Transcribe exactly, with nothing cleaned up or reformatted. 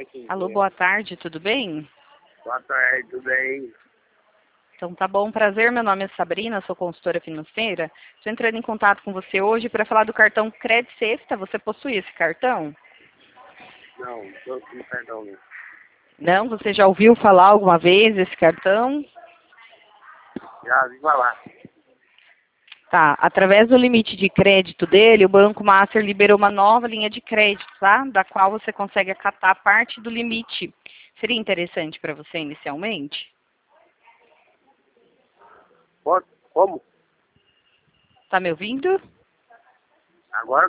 Alô, boa tarde, tudo bem? Boa tarde, tudo bem? Então tá bom, prazer, meu nome é Sabrina, sou consultora financeira. Estou entrando em contato com você hoje para falar do cartão Crédito Sexta. Você possui esse cartão? Não, não, não, perdão, não. Não? Você já ouviu falar alguma vez desse cartão? Já vi falar. Tá, através do limite de crédito dele, o Banco Master liberou uma nova linha de crédito, tá? Da qual você consegue acatar parte do limite. Seria interessante para você inicialmente? Pode? Como? Tá me ouvindo? Agora